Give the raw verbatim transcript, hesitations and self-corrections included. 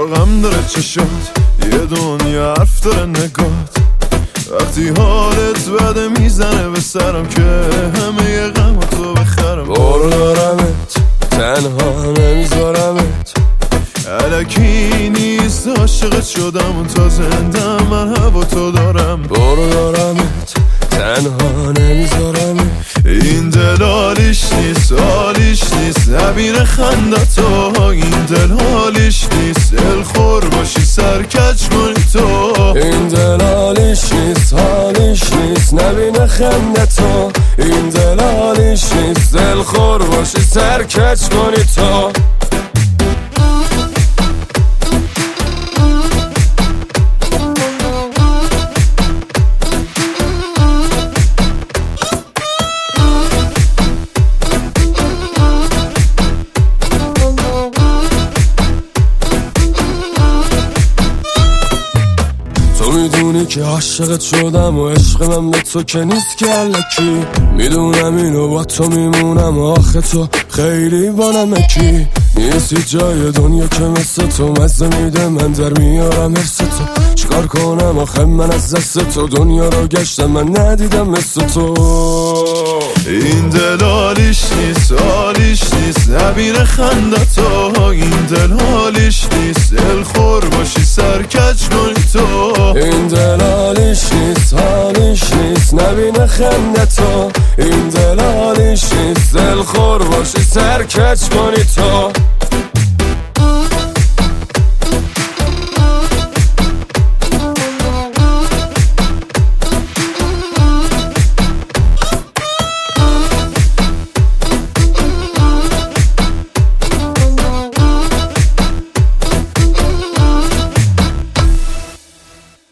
غم داره چشات، یه دنیا حرف داره نگات. وقتی حالت بده میزنه به سرم که همه ی غم تو بخرم. برو دارمت تنها نمیذارمت، الکی نیست عاشقت شدم و تا زنده من هوا تو دارم. برو دارمت تنها نمیذارمت، این دل حالیش نیست حالیش نیست نبینه خندتو. این دل حالیش نیست دل خور باشی سرکج کنی تو. این دل حالیش نیست حالیش نیست نبینه خندتو. این دل حالیش نیست دل خور باشی سرکج کنی تو. میدونی که عاشقت شدم و عشق من به تو که نیست که الکی. میدونم اینو با تو میمونم آخه تو خیلی با نمکی. نیستی جای دنیا که مثل تو مزه میده من در میارم حرس تو. چیکار کنم آخه من از دست تو دنیا رو گشتم من ندیدم مثل تو. این دل حالیش نیست حالیش نیست نبینه خندتو. این دل حالیش نیست دل خور باشی سرکج کنی تو. این دل حالیش نیست حالیش نیست نبینه خندتو. این دل حالیش نیست دل خور باشی سرکج کنی تو.